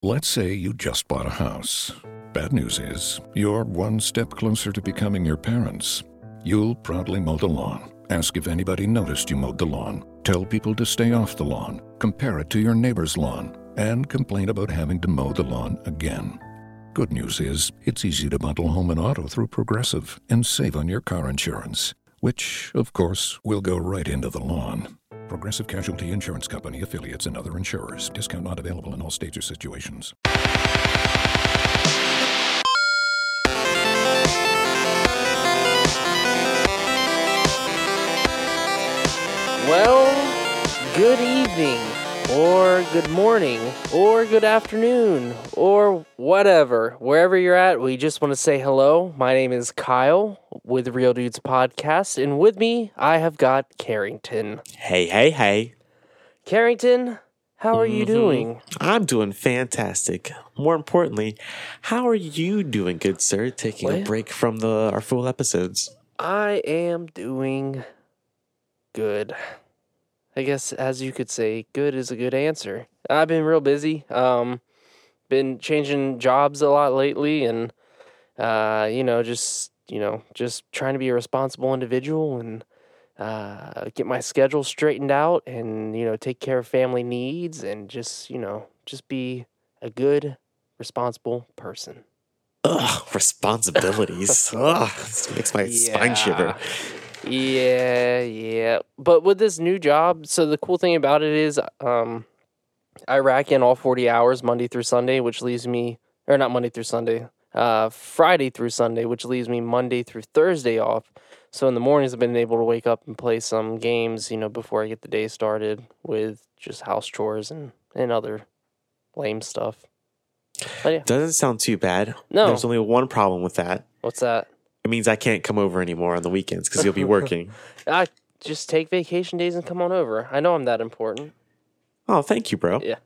Let's say you just bought a house. Bad news is, you're one step closer to becoming your parents. You'll proudly mow the lawn, ask if anybody noticed you mowed the lawn, tell people to stay off the lawn, compare it to your neighbor's lawn, and complain about having to mow the lawn again. Good news is, it's easy to bundle home and auto through Progressive and save on your car insurance, which, of course, will go right into the lawn. Progressive Casualty Insurance Company, affiliates, and other insurers. Discount not available in all states or situations. Well, good evening, or good morning, or good afternoon, or whatever. Wherever you're at, we just want to say hello. My name is Kyle with Real Dudes Podcast, and with me, I have got Carrington. Hey. Carrington, how are you doing? I'm doing fantastic. More importantly, how are you doing, good sir? Taking a break from our full episodes. I am doing good. I guess, as you could say, good is a good answer. I've been real busy. Been changing jobs a lot lately, and just trying to be a responsible individual and get my schedule straightened out, and take care of family needs, and just be a good, responsible person. Ugh, responsibilities. Ugh, this makes my spine shiver. Yeah. But with this new job, so the cool thing about it is I rack in all 40 hours Monday through Sunday, which leaves me, or not Monday through Sunday, Friday through Sunday, which leaves me Monday through Thursday off. So in the mornings, I've been able to wake up and play some games, before I get the day started with just house chores and other lame stuff. But yeah. Doesn't sound too bad. No. There's only one problem with that. What's that? It means I can't come over anymore on the weekends because you'll be working. I just take vacation days and come on over. I know I'm that important. Oh, thank you, bro. Yeah.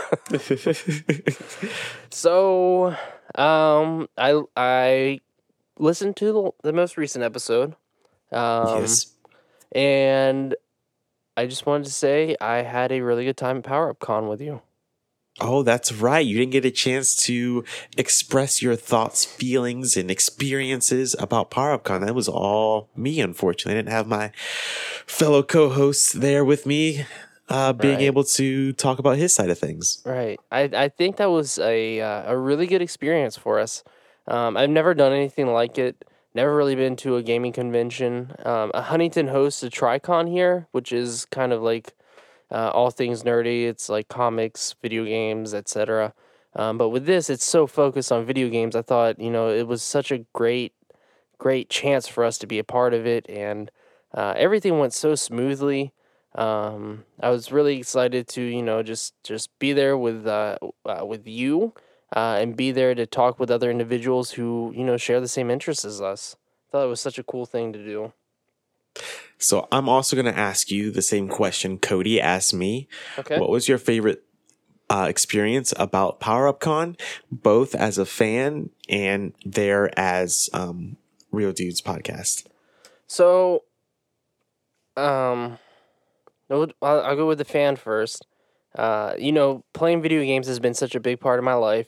So, I listened to the most recent episode. Yes. And I just wanted to say I had a really good time at Power Up Con with you. Oh, that's right. You didn't get a chance to express your thoughts, feelings, and experiences about PowerUpCon. That was all me, unfortunately. I didn't have my fellow co-hosts there with me being able to talk about his side of things. Right. I think that was a really good experience for us. I've never done anything like it. Never really been to a gaming convention. Huntington hosts a TriCon here, which is kind of like all things nerdy. It's like comics, video games, etc. But with this, it's so focused on video games. I thought, it was such a great chance for us to be a part of it, and everything went so smoothly. I was really excited to, just be there with you, and be there to talk with other individuals who, share the same interests as us. I thought it was such a cool thing to do. So I'm also going to ask you the same question Cody asked me. Okay. What was your favorite experience about PowerUpCon, both as a fan and there as Real Dudes Podcast? So, I'll go with the fan first. Playing video games has been such a big part of my life.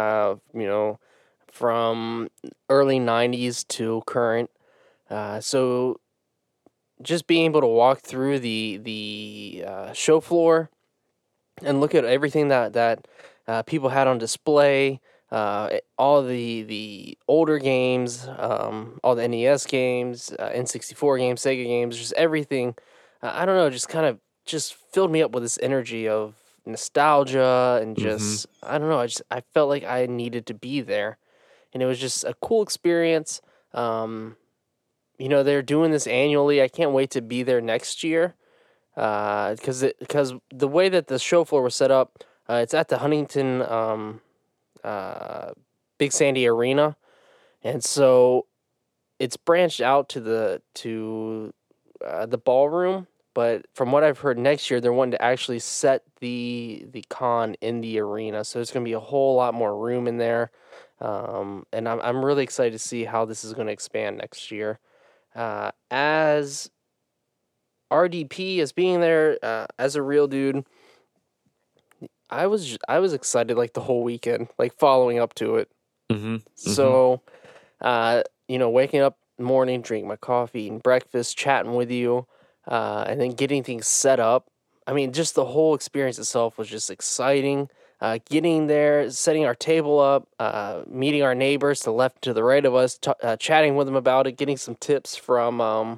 From early 90s to current. So just being able to walk through the show floor and look at everything that people had on display, all the older games, all the NES games, N64 games, Sega games, just everything. I don't know, just kind of just filled me up with this energy of nostalgia and just, I don't know, I felt like I needed to be there. And it was just a cool experience. They're doing this annually. I can't wait to be there next year. Because the way that the show floor was set up, it's at the Huntington Big Sandy Arena, and so it's branched out to the ballroom. But from what I've heard, next year they're wanting to actually set the con in the arena, so there's going to be a whole lot more room in there, and I'm really excited to see how this is going to expand next year. As RDP, as being there as a real dude, I was excited like the whole weekend, like following up to it. Mm-hmm. So, waking up in the morning, drinking my coffee and breakfast, chatting with you, and then getting things set up. I mean, just the whole experience itself was just exciting. Getting there, setting our table up, meeting our neighbors to the left and to the right of us, chatting with them about it, getting some tips from,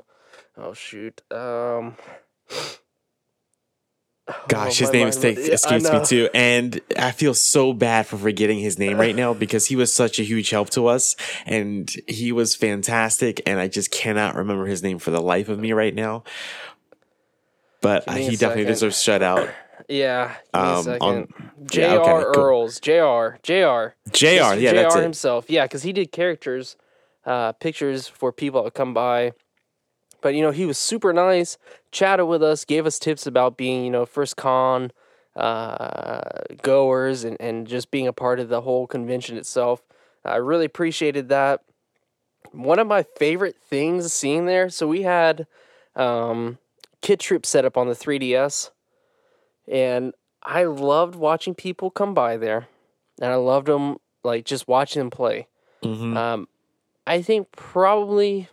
Gosh, my his name mind went- yeah, I escapes me know. too. And I feel so bad for forgetting his name right now because he was such a huge help to us and he was fantastic. And I just cannot remember his name for the life of me right now. But Give me a he definitely second. deserves a shout out. Yeah, give me a second. yeah, okay, J.R. cool. Earls. J.R. JR, yeah, that's JR it. himself. Yeah, because he did characters, pictures for people that come by. But, he was super nice, chatted with us, gave us tips about being, first con goers and just being a part of the whole convention itself. I really appreciated that. One of my favorite things seeing there, so we had Kid Trip set up on the 3DS, and I loved watching people come by there, and I loved them, like, just watching them play. Mm-hmm. I think probably...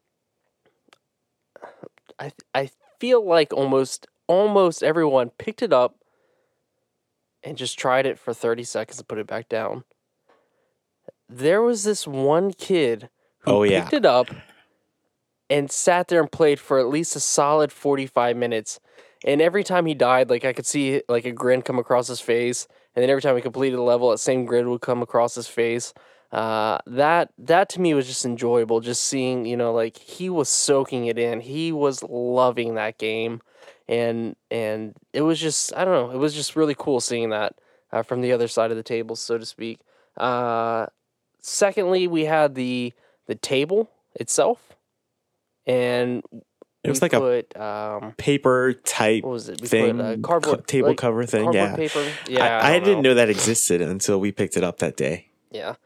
I feel like almost everyone picked it up and just tried it for 30 seconds and put it back down. There was this one kid who picked it up and sat there and played for at least a solid 45 minutes. And every time he died, like I could see like a grin come across his face. And then every time he completed a level, that same grin would come across his face. That to me was just enjoyable. Just seeing, like he was soaking it in. He was loving that game, and it was just, I don't know, it was just really cool seeing that from the other side of the table, so to speak. Secondly, we had the table itself, and It was like a paper type what was it? We thing, put cardboard table cover thing. cardboard Yeah, paper. Yeah, I don't didn't know that existed until we picked it up that day. Yeah.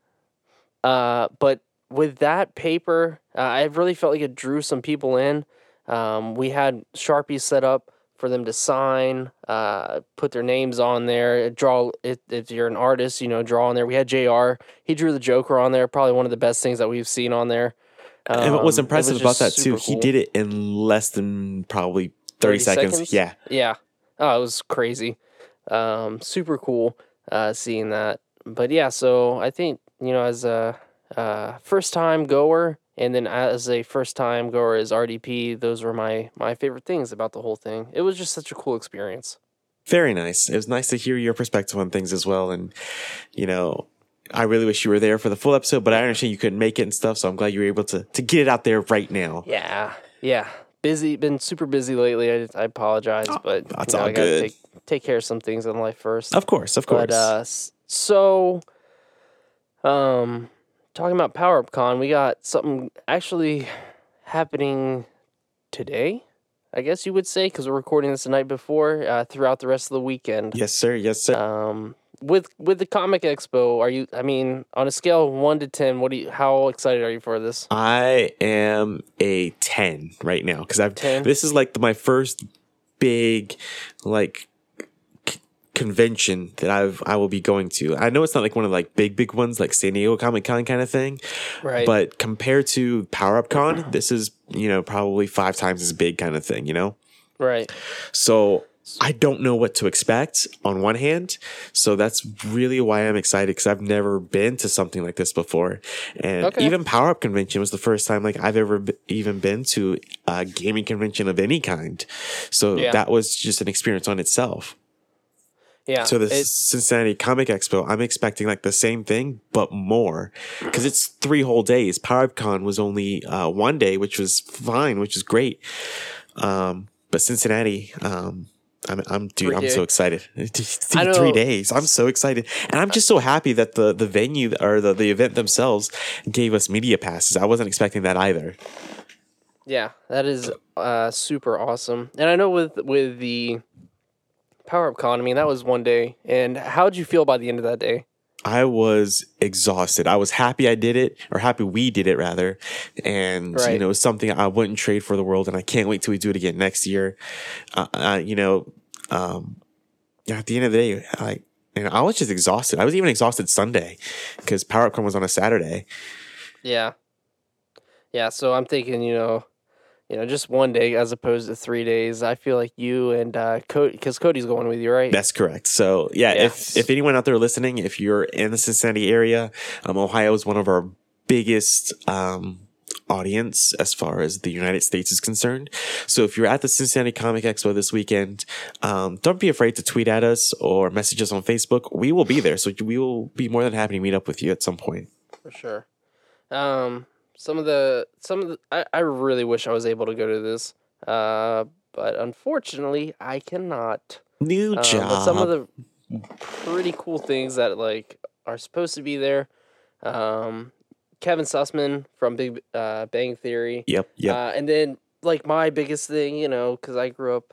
But with that paper, I really felt like it drew some people in. We had Sharpies set up for them to sign, put their names on there, draw it. If you're an artist, draw on there. We had JR. He drew the Joker on there. Probably one of the best things that we've seen on there. And what was impressive about that too, super he cool. did it in less than probably 30 seconds. Yeah. Yeah. Oh, it was crazy. Super cool seeing that. But yeah, so I think, as a first time goer and then as a first time goer as RDP, those were my favorite things about the whole thing. It was just such a cool experience. Very nice. It was nice to hear your perspective on things as well. And, I really wish you were there for the full episode, but I understand you couldn't make it and stuff. So I'm glad you were able to get it out there right now. Yeah. Busy, been super busy lately. I apologize, but that's all I gotta good. take care of some things in life first. Of course. But talking about Power Up Con, we got something actually happening today, I guess you would say, because we're recording this the night before. Throughout the rest of the weekend. Yes, sir. Yes, sir. With the Comic Expo, on a scale of 1 to 10, how excited are you for this? I am a 10 right now because 10? This is like my first big convention that I will be going to. I know it's not like one of like big ones like San Diego Comic Con kind of thing, Right? But compared to Power Up Con, this is probably 5 times as big kind of thing. Right. So I don't know what to expect on one hand. So that's really why I'm excited because I've never been to something like this before. And even Power Up Convention was the first time like I've ever even been to a gaming convention of any kind. So that was just an experience on itself. Yeah. So this Cincinnati Comic Expo, I'm expecting like the same thing, but more because it's 3 whole days. Power Up Con was only 1 day, which was fine, which is great. But Cincinnati, I'm so excited. 3 days. I'm so excited. And I'm just so happy that the venue or the event themselves gave us media passes. I wasn't expecting that either. Yeah, that is super awesome. And I know with the Power Up Con, that was 1 day. And how did you feel by the end of that day? I was exhausted. I was happy I did it, or happy we did it rather. And, it was something I wouldn't trade for the world. And I can't wait till we do it again next year. at the end of the day, and I was just exhausted. I was even exhausted Sunday because PowerUpCon was on a Saturday. Yeah. Yeah, so I'm thinking, just one day as opposed to 3 days. I feel like you and Cody, because Cody's going with you, right? That's correct. So yeah, if anyone out there listening, if you're in the Cincinnati area, Ohio is one of our biggest audience as far as the United States is concerned. So if you're at the Cincinnati Comic Expo this weekend, don't be afraid to tweet at us or message us on Facebook. We will be there. So we will be more than happy to meet up with you at some point. For sure. I really wish I was able to go to this, but unfortunately I cannot. New job. But some of the pretty cool things that are supposed to be there. Kevin Sussman from Big Bang Theory. Yep. And then my biggest thing, because I grew up,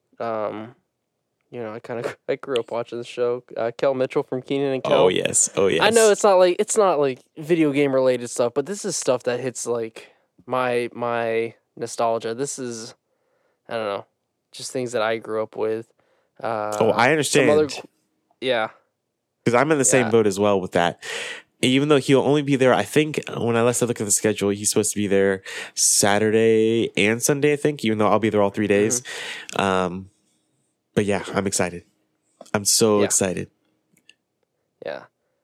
I grew up watching the show. Kel Mitchell from Kenan and Kel. Oh yes. I know it's not like video game related stuff, but this is stuff that hits my nostalgia. This is, I don't know, just things that I grew up with. I understand. Yeah. Because I'm in the same boat as well with that. Even though he'll only be there, I think when I last look at the schedule, he's supposed to be there Saturday and Sunday, I think, even though I'll be there all 3 days. Mm-hmm. But yeah, I'm excited. I'm so excited. Yeah.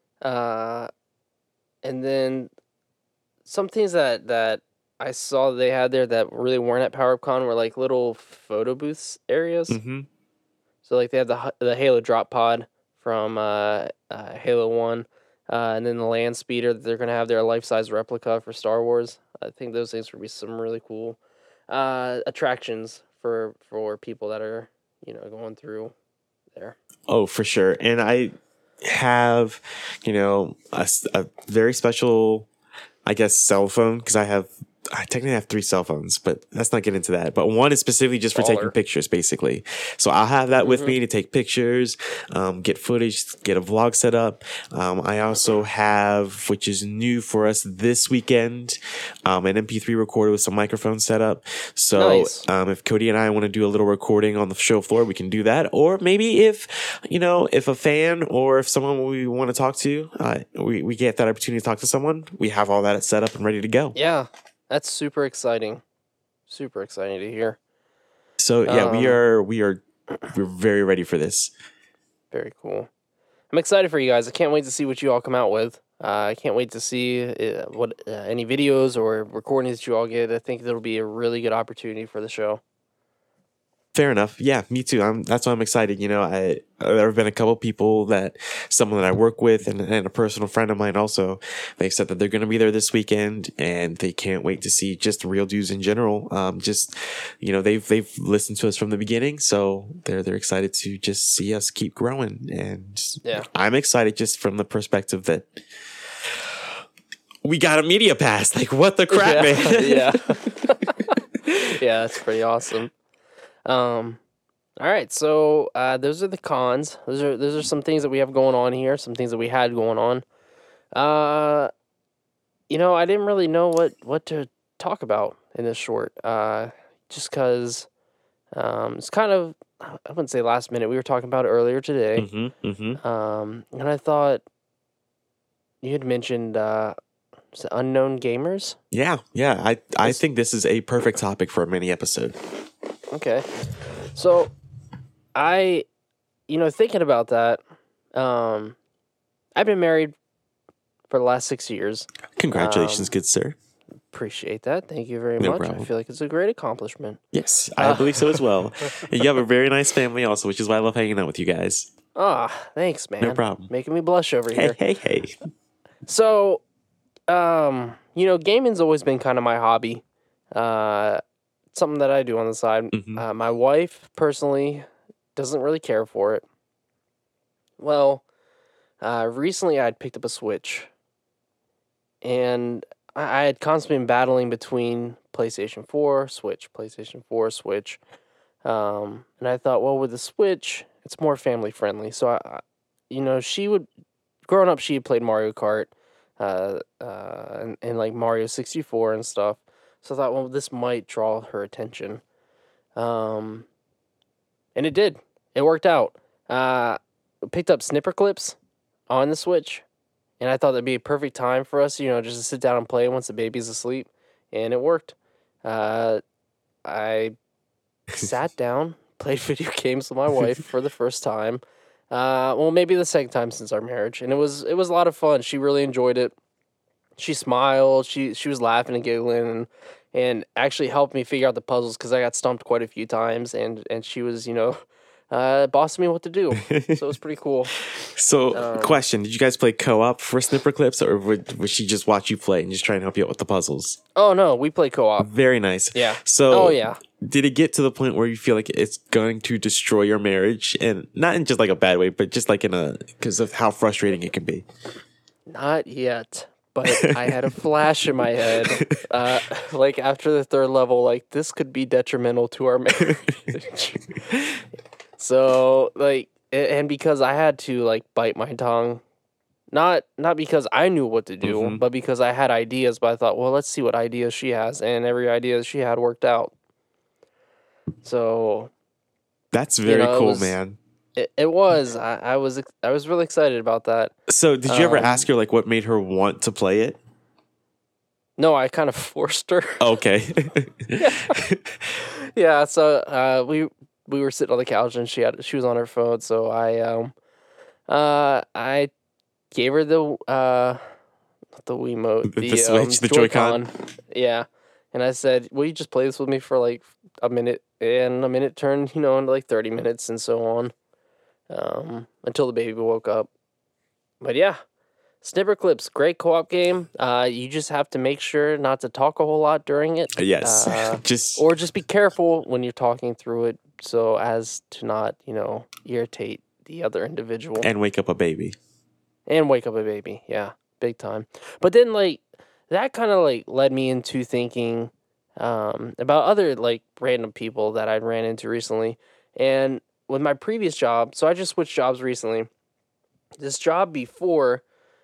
And then some things that I saw they had there that really weren't at PowerUpCon were little photo booths areas. Mm-hmm. So they have the Halo drop pod from Halo 1. And then the land speeder that they're going to have their life-size replica for Star Wars. I think those things would be some really cool attractions for people that are, going through there. Oh, for sure. And I have, a very special, I guess, cell phone because I technically have 3 cell phones, but let's not get into that. But one is specifically just for taking pictures, basically. So I'll have that with me to take pictures, get footage, get a vlog set up. I also have, which is new for us this weekend, an MP3 recorder with some microphones set up. So nice. If Cody and I want to do a little recording on the show floor, we can do that. Or maybe if a fan or if someone we want to talk to, we get that opportunity to talk to someone, we have all that set up and ready to go. Yeah. That's super exciting. Super exciting to hear. So yeah, we're very ready for this. Very cool. I'm excited for you guys. I can't wait to see what you all come out with. I can't wait to see what any videos or recordings that you all get. I think it'll be a really good opportunity for the show. Fair enough. Yeah, me too. That's why I'm excited. There have been a couple people someone that I work with and a personal friend of mine also, they said that they're going to be there this weekend and they can't wait to see just Real Dudes in general. They've listened to us from the beginning, so they're excited to just see us keep growing. And I'm excited just from the perspective that we got a media pass. What the crap, man? Yeah. Yeah, that's pretty awesome. All right, so those are the cons. Those are some things that we have going on here, some things that we had going on. I didn't really know what to talk about in this short, just because it's kind of, I wouldn't say last minute. We were talking about it earlier today. Mm-hmm, mm-hmm. And I thought you had mentioned unknown gamers. Yeah. I think this is a perfect topic for a mini episode. Okay. So thinking about that, I've been married for the last 6 years. Congratulations, good sir. Appreciate that. Thank you very much. Problem. I feel like it's a great accomplishment. Yes, I believe so as well. And you have a very nice family also, which is why I love hanging out with you guys. Thanks, man. No problem. Making me blush over here. Hey. So, gaming's always been kind of my hobby. Something that I do on the side. Mm-hmm. My wife, personally, doesn't really care for it. Well, recently I had picked up a Switch. And I had constantly been battling between PlayStation 4, Switch, PlayStation 4, Switch. And I thought, well, with the Switch, it's more family friendly. So, growing up, she had played Mario Kart, and Mario 64 and stuff. So I thought, well, this might draw her attention. And it did. It worked out. Picked up Snipper Clips on the Switch, and I thought that'd be a perfect time for us, just to sit down and play once the baby's asleep, and it worked. I sat down, played video games with my wife for the first time. Well, maybe the second time since our marriage, and it was a lot of fun. She really enjoyed it. She smiled. She was laughing and giggling, and actually helped me figure out the puzzles because I got stumped quite a few times, and she was bossing me what to do. So it was pretty cool. So, question: did you guys play co-op for Snipper Clips, or would she just watch you play and just try and help you out with the puzzles? Oh no, we play co-op. Very nice. Yeah. So, oh yeah. Did it get to the point where you feel like it's going to destroy your marriage, and not in just like a bad way, but just like because of how frustrating it can be? Not yet. But I had a flash in my head, like after the third level, like this could be detrimental to our marriage. So and because I had to like bite my tongue, not because I knew what to do, but because I had ideas. But I thought, well, let's see what ideas she has, and every idea she had worked out. So that's very cool, man. It was. I was really excited about that. So, did you ever ask her like what made her want to play it? No, I kind of forced her. Okay. Yeah. So we were sitting on the couch and she was on her phone. So I gave her the Wiimote, the Switch, the Joy-Con. Yeah, and I said, "Will you just play this with me for like a minute?" And a minute turned, into like 30 minutes and so on. Until the baby woke up. But yeah, Snipper Clips, great co-op game. You just have to make sure not to talk a whole lot during it. Yes. just be careful when you're talking through it so as to not, irritate the other individual. And wake up a baby. Yeah, big time. But then that kind of led me into thinking about other random people that I'd ran into recently. And with my previous job, so I just switched jobs recently. This job before,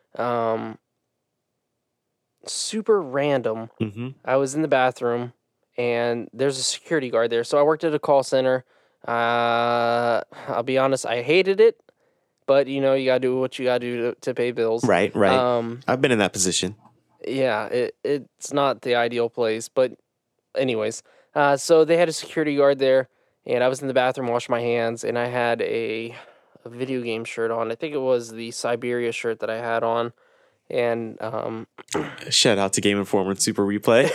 super random. Mm-hmm. I was in the bathroom, and there's a security guard there. So I worked at a call center. I'll be honest, I hated it, but you gotta do what you gotta do to pay bills. Right. I've been in that position. Yeah, it's not the ideal place, but anyways, so they had a security guard there. And I was in the bathroom washing my hands, and I had a video game shirt on. I think it was the Siberia shirt that I had on. And shout out to Game Informer and Super Replay.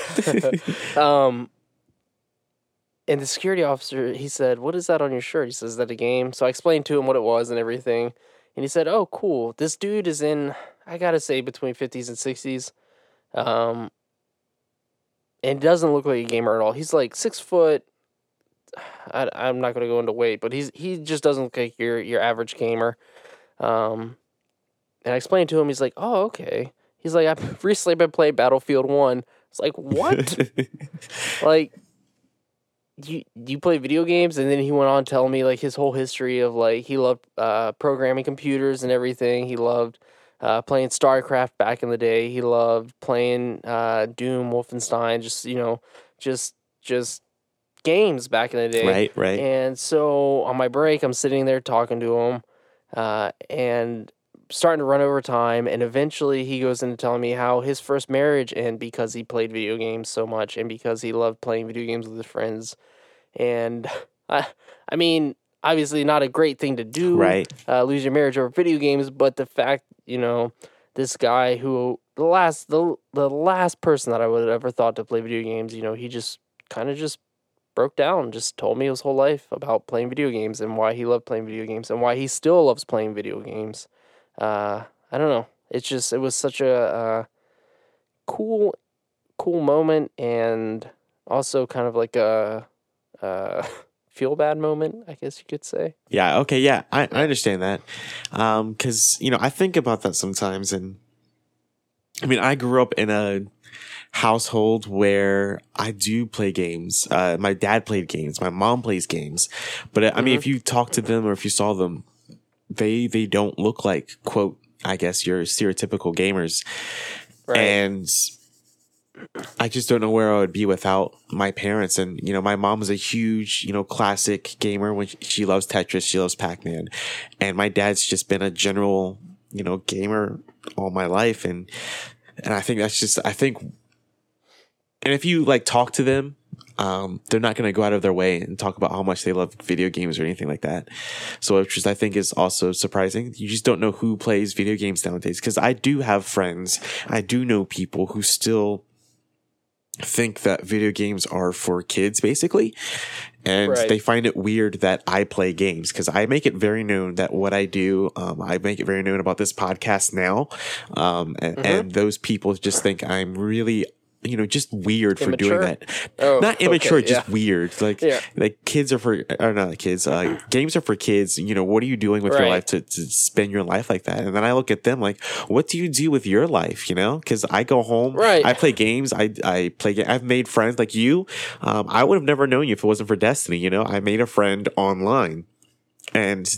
And the security officer, he said, "What is that on your shirt?" He says, "Is that a game?" So I explained to him what it was and everything. And he said, "Oh, cool. This dude is in, I gotta say, between 50s and 60s. And doesn't look like a gamer at all. He's like 6 foot. I'm not going to go into weight, but he just doesn't look like your average gamer." And I explained to him, he's like, "Oh, okay." He's like, "I've recently been playing Battlefield 1. It's like, what? You play video games? And then he went on telling me his whole history of he loved programming computers and everything. He loved playing StarCraft back in the day. He loved playing Doom, Wolfenstein, just games back in the day. Right. And so on my break, I'm sitting there talking to him and starting to run over time. And eventually he goes into telling me how his first marriage ended because he played video games so much and because he loved playing video games with his friends. And I mean, obviously not a great thing to do, right? Lose your marriage over video games. But the fact, this guy who the last person that I would have ever thought to play video games, he just kind of just broke down, just told me his whole life about playing video games and why he loved playing video games and why he still loves playing video games. I don't know. It was such a cool moment, and also kind of like a feel bad moment, I guess you could say. Yeah. Okay. Yeah. I understand that. 'Cause I think about that sometimes, and I mean, I grew up in a household where I do play games. My dad played games. My mom plays games. But I mean, if you talk to them or if you saw them, they don't look like, quote, I guess, your stereotypical gamers. Right. And I just don't know where I would be without my parents. And, my mom was a huge, classic gamer. When she loves Tetris, she loves Pac-Man. And my dad's just been a general, gamer all my life. And I think and if you talk to them, they're not going to go out of their way and talk about how much they love video games or anything like that. So, which I think is also surprising. You just don't know who plays video games nowadays. Because I do have friends, I do know people who still think that video games are for kids, basically. And they find it weird that I play games, because I make it very known that what I do, I make it very known about this podcast now. And those people just think I'm really, just weird for doing that. Oh, not immature, okay, just weird. Like kids are for, or not kids, games are for kids. What are you doing with your life to spend your life like that? And then I look at them like, what do you do with your life? Because I go home, I play games, I play, I've made friends like you. I would have never known you if it wasn't for Destiny. I made a friend online, and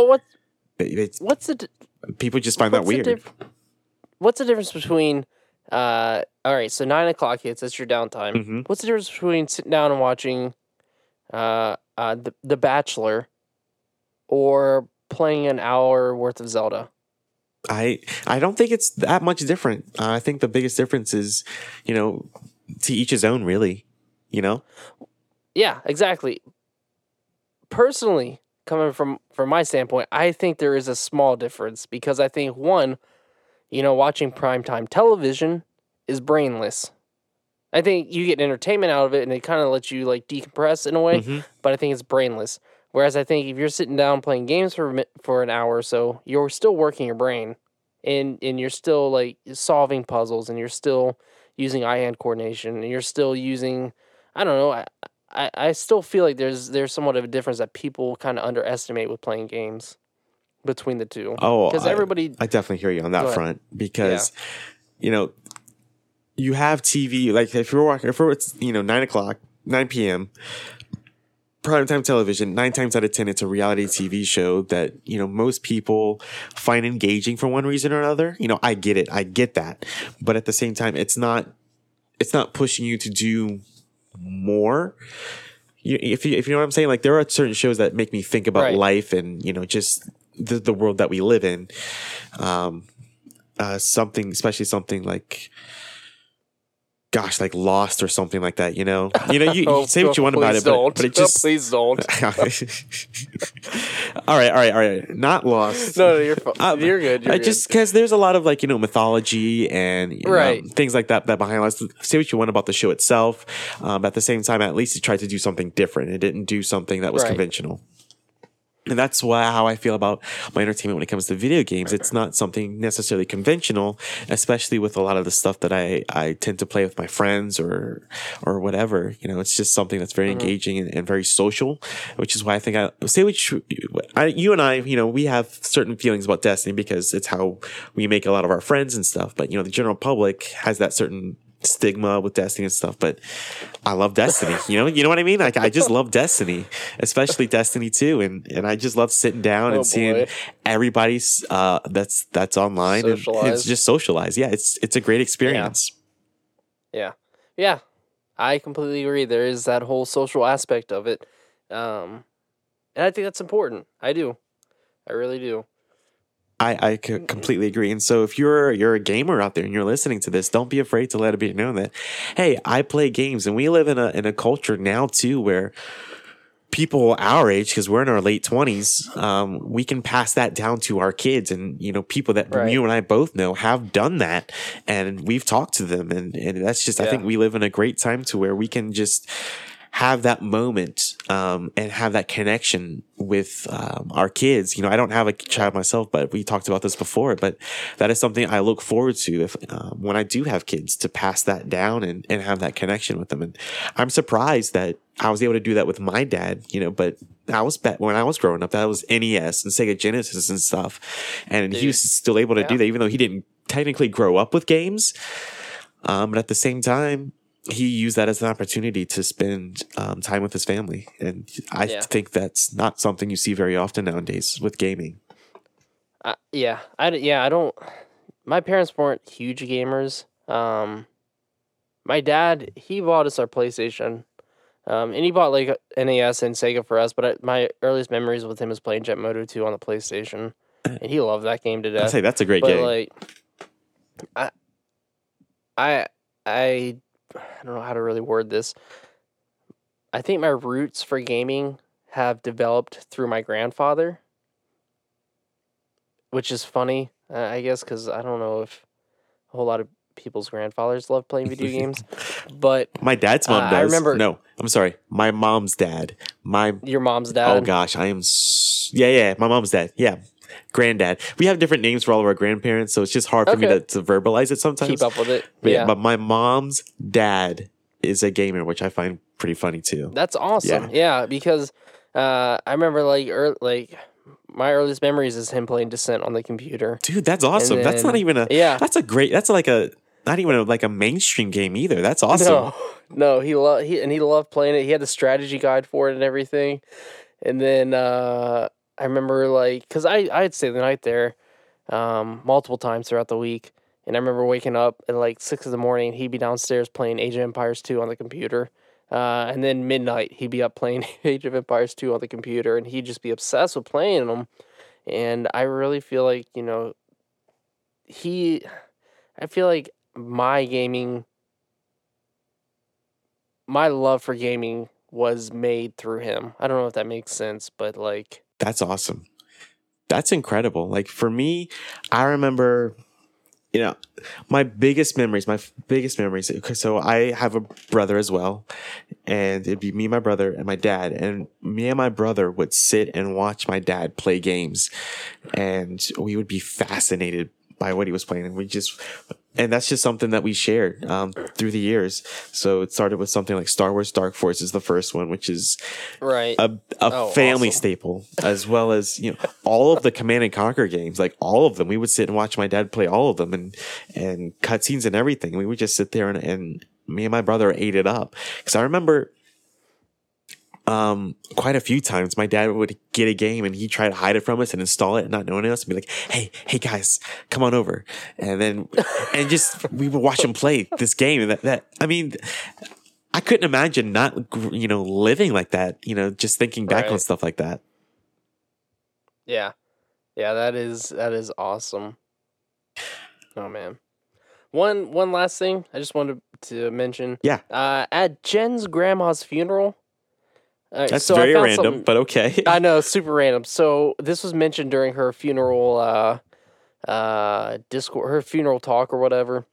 people just find that weird. What's the difference between all right, so 9 o'clock hits, that's your downtime. Mm-hmm. What's the difference between sitting down and watching The Bachelor or playing an hour worth of Zelda? I don't think it's that much different. I think the biggest difference is, to each his own, really. Yeah, exactly. Personally, coming from my standpoint, I think there is a small difference, because I think, one, watching primetime television is brainless. I think you get entertainment out of it, and it kind of lets you decompress in a way, but I think it's brainless. Whereas I think if you're sitting down playing games for an hour or so, you're still working your brain, and you're still solving puzzles, and you're still using eye-hand coordination, and you're still using, I don't know, I still feel like there's somewhat of a difference that people kind of underestimate with playing games between the two. Oh, because everybody, I definitely hear you on that front, because you have TV, if it's 9 p.m. primetime television, 9 times out of 10 it's a reality TV show that most people find engaging for one reason or another. I get it, I get that, but at the same time, it's not pushing you to do more. If you know what I'm saying, there are certain shows that make me think about life and just the world that we live in. Especially something like Lost or something like that. You say what you want about it, but it just please don't. All right. Not Lost. No, you're fine. You're good. Just because there's a lot of mythology and things like that behind Lost. Say what you want about the show itself. At the same time, at least it tried to do something different. It didn't do something that was conventional. And that's how I feel about my entertainment when it comes to video games. It's not something necessarily conventional, especially with a lot of the stuff that I tend to play with my friends or whatever. It's just something that's very engaging and very social, which is why I think you and I, we have certain feelings about Destiny because it's how we make a lot of our friends and stuff. But, the general public has that certain stigma with Destiny and stuff, but I love Destiny. You know what I mean? I just love Destiny, especially Destiny 2, and I just love sitting down and seeing everybody's that's online and it's just socialized. Yeah, it's a great experience. Yeah. I completely agree. There is that whole social aspect of it, and I think that's important. I do. I really do. I completely agree. And so if you're a gamer out there and you're listening to this, don't be afraid to let it be known that, hey, I play games. And we live in a culture now too where people our age, because we're in our late 20s, we can pass that down to our kids. And people that you and I both know have done that, and we've talked to them, and that's just I think we live in a great time to where we can just have that moment and have that connection with our kids. I don't have a child myself, but we talked about this before. But that is something I look forward to if when I do have kids, to pass that down and have that connection with them. And I'm surprised that I was able to do that with my dad, but when I was growing up, that was NES and Sega Genesis and stuff. And he was still able to do that, even though he didn't technically grow up with games. But at the same time, he used that as an opportunity to spend time with his family. And I think that's not something you see very often nowadays with gaming. I don't, my parents weren't huge gamers. my dad, he bought us our PlayStation. And he bought like NES and Sega for us, but my earliest memories with him is playing Jet Moto 2 on the PlayStation. And he loved that game to I death. say that's a great But game. like I don't know how to really word this. I think my roots for gaming have developed through my grandfather, which is funny, I guess, because I don't know if a whole lot of people's grandfathers love playing video games. But My dad's mom does. I remember. No, I'm sorry. My mom's dad. Your mom's dad. Oh gosh, I am. Yeah. My mom's dad. Yeah, granddad. We have different names for all of our grandparents, so it's just hard for me Okay. to verbalize it sometimes. Keep up with it. But Yeah. but my mom's dad is a gamer, which I find pretty funny too. That's awesome. Yeah, because I remember like my earliest memories is him playing Descent on the computer. Dude, that's awesome. And That's not then- even a. yeah. That's a great. That's like a. Not even like a mainstream game either. That's awesome. No, he loved playing it. He had the strategy guide for it and everything. And then I remember like because I'd stay the night there multiple times throughout the week, and I remember waking up at like 6 a.m. He'd be downstairs playing Age of Empires 2 on the computer, and then midnight he'd be up playing Age of Empires 2 on the computer, and he'd just be obsessed with playing them. And I really feel like I feel like my love for gaming was made through him. I don't know if that makes sense, but like, That's awesome. That's incredible. Like for me, I remember, my biggest memories. So I have a brother as well, and it'd be me, my brother, and my dad. And me and my brother would sit and watch my dad play games, and we would be fascinated by what he was playing, and that's just something that we shared through the years. So it started with something like Star Wars Dark Force is the first one, which is right. a family awesome. staple, as well as all of the Command and Conquer games, like all of them. We would sit and watch my dad play all of them, and cutscenes and everything. We would just sit there and me and my brother ate it up. Because I remember quite a few times my dad would get a game and he'd try to hide it from us and install it and not knowing us and be like, hey guys, come on over. And just we would watch him play this game. And that I mean, I couldn't imagine not living like that, just thinking back on Right. stuff like that. Yeah. That is awesome. Oh man. One last thing I just wanted to mention. Yeah. At Jen's grandma's funeral. That's so I very found random, something- but okay. I know, super random. So this was mentioned during her funeral Discord, her funeral talk or whatever.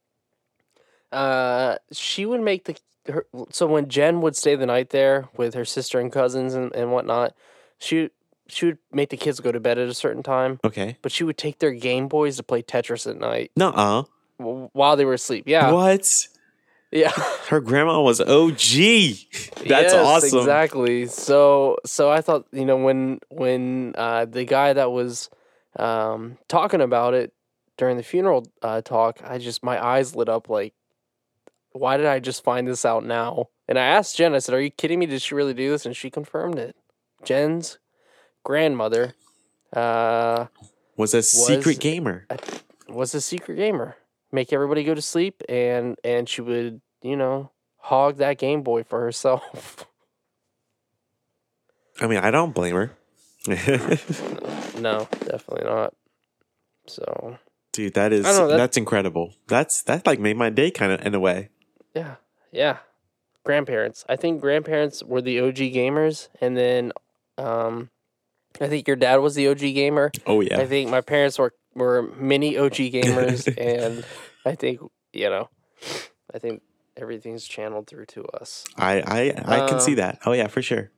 She would make so when Jen would stay the night there with her sister and cousins and whatnot, she would make the kids go to bed at a certain time, Okay. but she would take their Game Boys to play Tetris at night Nuh-uh. while they were asleep. Yeah. What? Yeah. Her grandma was OG. That's Yes, awesome. Exactly. So I thought, when the guy that was talking about it during the funeral talk, my eyes lit up like, why did I just find this out now? And I asked Jen, I said, are you kidding me? Did she really do this? And she confirmed it. Jen's grandmother Was a secret gamer. was a secret gamer. Make everybody go to sleep, and she would, hog that Game Boy for herself. I mean, I don't blame her. No, definitely not. So, Dude, that is I don't know, that's incredible. That like made my day kind of in a way. yeah. Grandparents. I think grandparents were the OG gamers, and then I think your dad was the OG gamer. Oh yeah. I think my parents were mini OG gamers, and I think I think everything's channeled through to us. I can see that. Oh yeah, for sure.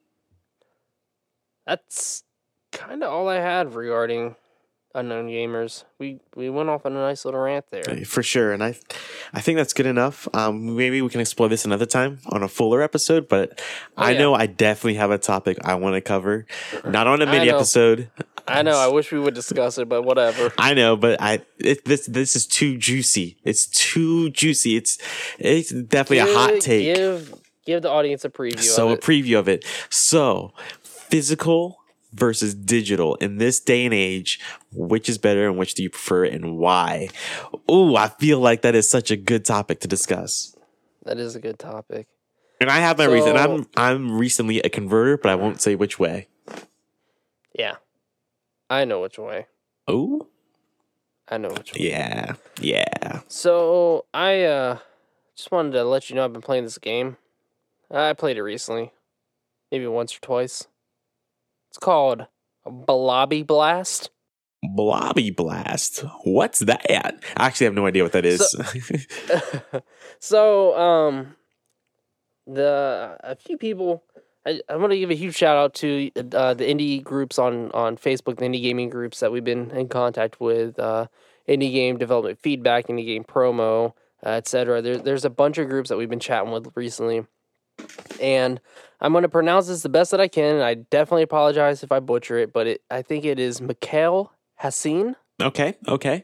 That's kind of all I had regarding unknown gamers. We went off on a nice little rant there. For sure. And I think that's good enough. Maybe we can explore this another time on a fuller episode, but I yeah. know I definitely have a topic I want to cover. Not on a I mini know. episode. I know. I wish we would discuss it, but whatever. I know, but this is too juicy. It's too juicy. It's definitely a hot take. Give the audience a preview. So of a it. preview of it. So physical versus digital in this day and age, which is better and which do you prefer and why? Oh, I feel like that is such a good topic to discuss. That is a good topic. And I have my reason. I'm recently a converter, but I won't say which way. Yeah. I know which way. Oh? I know which way. Yeah. So, I just wanted to let you know I've been playing this game. I played it recently. Maybe once or twice. It's called Blobby Blast. Blobby Blast? What's that? I actually have no idea what that is. So, a few people... I want to give a huge shout out to the indie groups on Facebook, the indie gaming groups that we've been in contact with, indie game development feedback, indie game promo, etc. There's a bunch of groups that we've been chatting with recently, and I'm going to pronounce this the best that I can. And I definitely apologize if I butcher it, but I think it is Mikhail Hassin. Okay.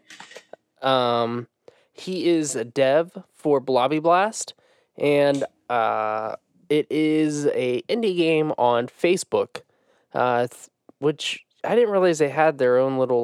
He is a dev for Blobby Blast, and it is a indie game on Facebook, which I didn't realize they had their own little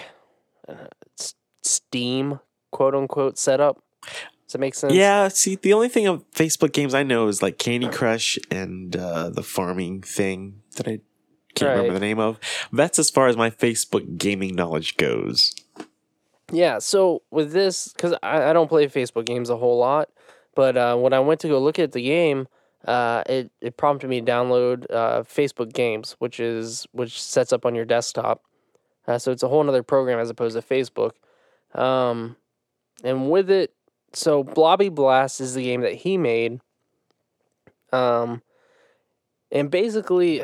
Steam quote unquote setup. Does that make sense? Yeah. See, the only thing of Facebook games I know is like Candy Crush and the farming thing that I can't remember the name of. That's as far as my Facebook gaming knowledge goes. Yeah. So with this, because I don't play Facebook games a whole lot, but when I went to go look at the game. It prompted me to download Facebook Games, which sets up on your desktop. So it's a whole other program as opposed to Facebook. And with it, so Blobby Blast is the game that he made. And basically,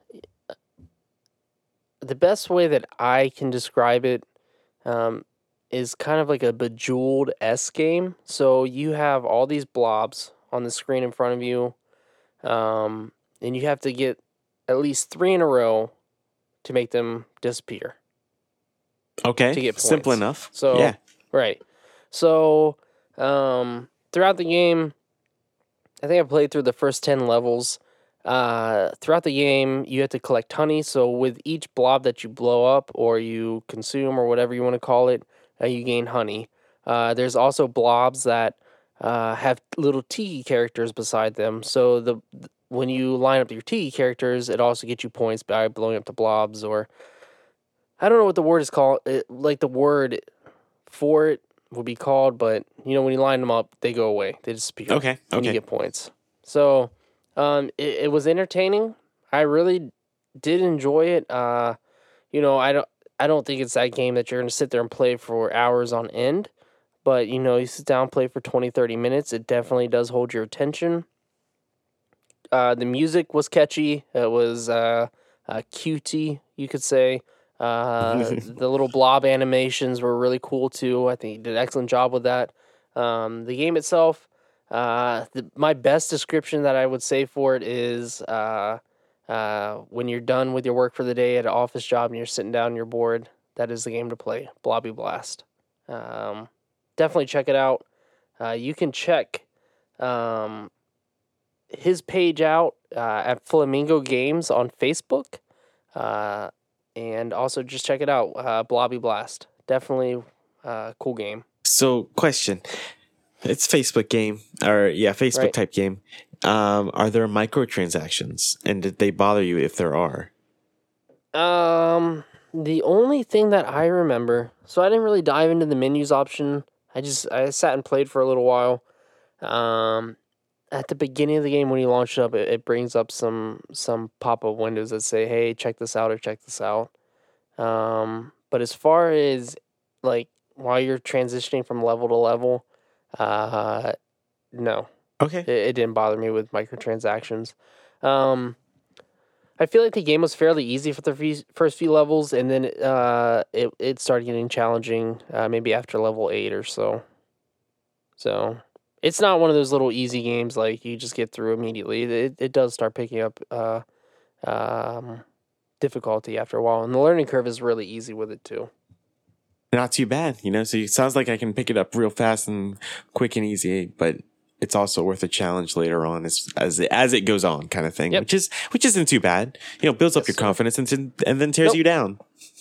the best way that I can describe it is kind of like a Bejeweled-esque game. So you have all these blobs on the screen in front of you. And you have to get at least 3 in a row to make them disappear. Okay. To get points. Simple enough. So, yeah. Right. So, throughout the game, I think I played through the first 10 levels. Throughout the game, you have to collect honey. So with each blob that you blow up or you consume or whatever you want to call it, you gain honey. There's also blobs that have little tiki characters beside them. So when you line up your tiki characters, it also gets you points by blowing up the blobs, or I don't know what the word is called. Like the word for it would be called, but when you line them up, they go away. They disappear. Okay. And you get points. So it was entertaining. I really did enjoy it. I don't think it's that game that you're going to sit there and play for hours on end. But, you sit down and play for 20, 30 minutes. It definitely does hold your attention. The music was catchy. It was cutesy, you could say. The little blob animations were really cool, too. I think he did an excellent job with that. The game itself, my best description that I would say for it is when you're done with your work for the day at an office job and you're sitting down and you're bored, that is the game to play, Blobby Blast. Definitely check it out. You can check his page out at Flamingo Games on Facebook. And also just check it out, Blobby Blast. Definitely a cool game. So, question. It's Facebook game, Facebook type game. Are there microtransactions? And did they bother you if there are? The only thing that I remember, so I didn't really dive into the menus option. I sat and played for a little while. At the beginning of the game when you launch it up, it brings up some pop-up windows that say, hey, check this out or check this out. But as far as like while you're transitioning from level to level, no. Okay. It didn't bother me with microtransactions. I feel like the game was fairly easy for the first few levels, and then it started getting challenging maybe after level 8 or so. So it's not one of those little easy games like you just get through immediately. It does start picking up difficulty after a while, and the learning curve is really easy with it too. Not too bad, So it sounds like I can pick it up real fast and quick and easy, but it's also worth a challenge later on as it goes on, kind of thing. Yep. Which isn't too bad. Builds up your confidence and then tears you down.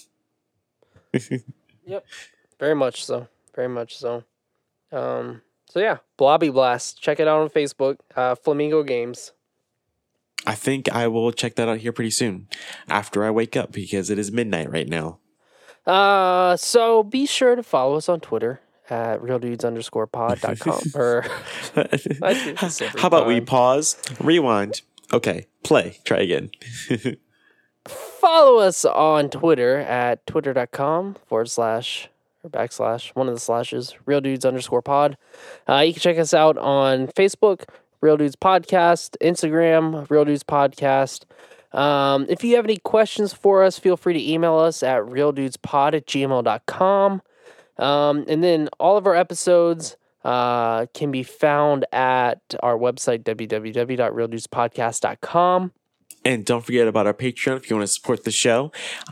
Yep. Very much so. Very much so. So yeah, Blobby Blast. Check it out on Facebook. Flamingo Games. I think I will check that out here pretty soon after I wake up because it is midnight right now. So be sure to follow us on Twitter at realdudes_pod.com or how about we pause, rewind, okay, play, try again. Follow us on Twitter at twitter.com/ or backslash, one of the slashes, realdudes_pod. You can check us out on Facebook, Real Dudes Podcast, Instagram, Real Dudes Podcast. If you have any questions for us, feel free to email us at realdudespod@gmail.com. And then all of our episodes can be found at our website, www.realdudespodcast.com. And don't forget about our Patreon if you want to support the show.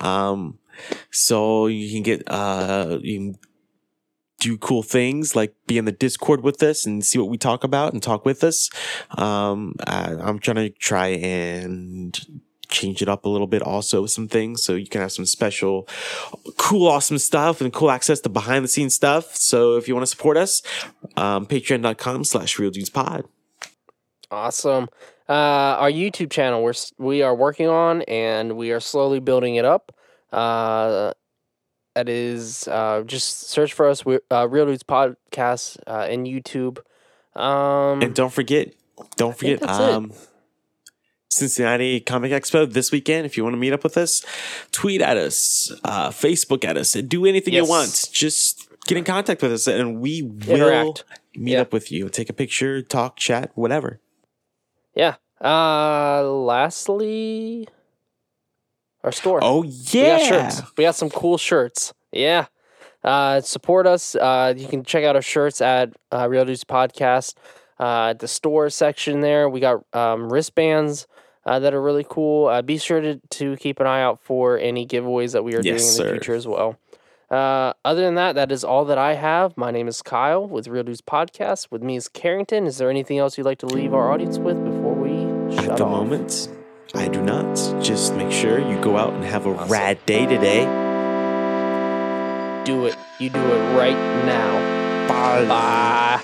So you can get you can do cool things like be in the Discord with us and see what we talk about and talk with us. I'm trying to and change it up a little bit also with some things so you can have some special cool awesome stuff and cool access to behind the scenes stuff. So if you want to support us, patreon.com/realdudespod. Awesome. Our YouTube channel we are working on and we are slowly building it up. That is just search for us, Real Dudes Podcast in YouTube. And don't forget Cincinnati Comic Expo this weekend. If you want to meet up with us, tweet at us, Facebook at us, do anything you want. Just get in contact with us and we will meet up with you. Take a picture, talk, chat, whatever. Yeah. Lastly, our store. Oh, yeah. We got shirts. We got some cool shirts. Yeah. Support us. You can check out our shirts at Real Dudes Podcast. The store section there, we got wristbands that are really cool. Be sure to keep an eye out for any giveaways that we are doing in the future as well. Other than that, that is all that I have. My name is Kyle with Real Dudes Podcast. With me is Carrington. Is there anything else you'd like to leave our audience with before we shut off? At the moment, I do not. Just make sure you go out and have a rad day today. Do it. You do it right now. Bye. Bye.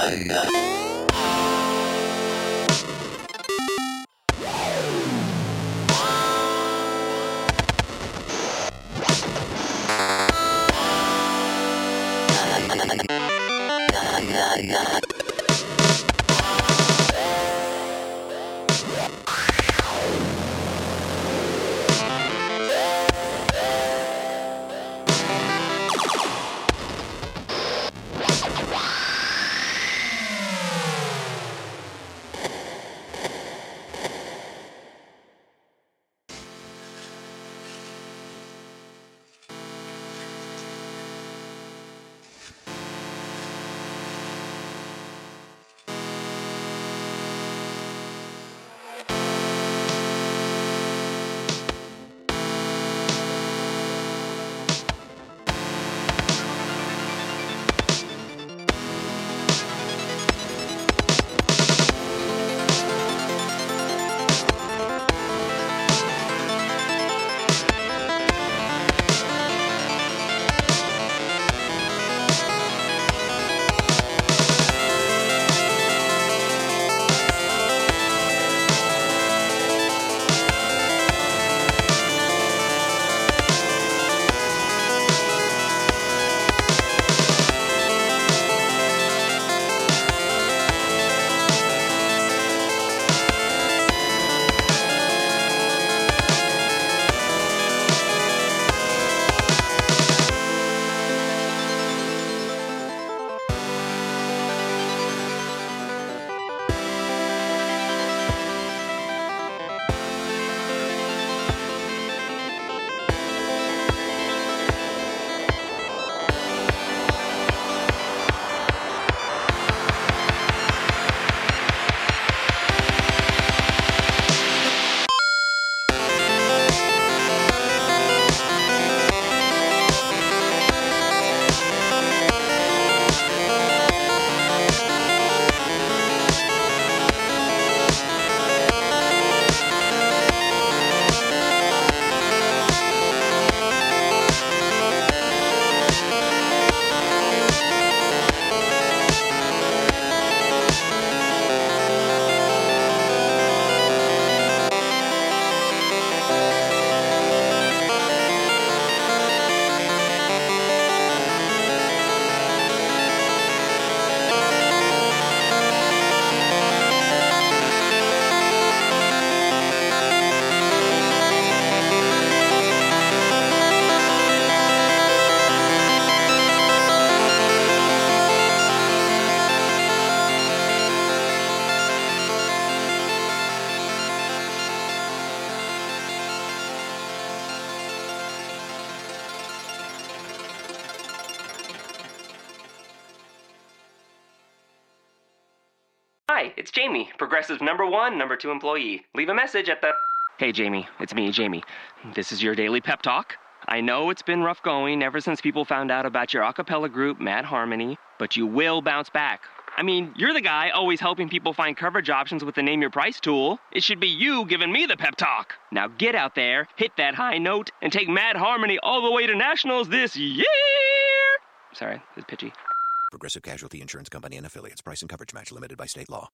Hi, it's Jamie, Progressive #1, #2 employee. Leave a message at the... Hey, Jamie, it's me, Jamie. This is your daily pep talk. I know it's been rough going ever since people found out about your a cappella group, Mad Harmony, but you will bounce back. I mean, you're the guy always helping people find coverage options with the Name Your Price tool. It should be you giving me the pep talk. Now get out there, hit that high note, and take Mad Harmony all the way to nationals this year! Sorry, it's pitchy. Progressive Casualty Insurance Company and Affiliates. Price and coverage match limited by state law.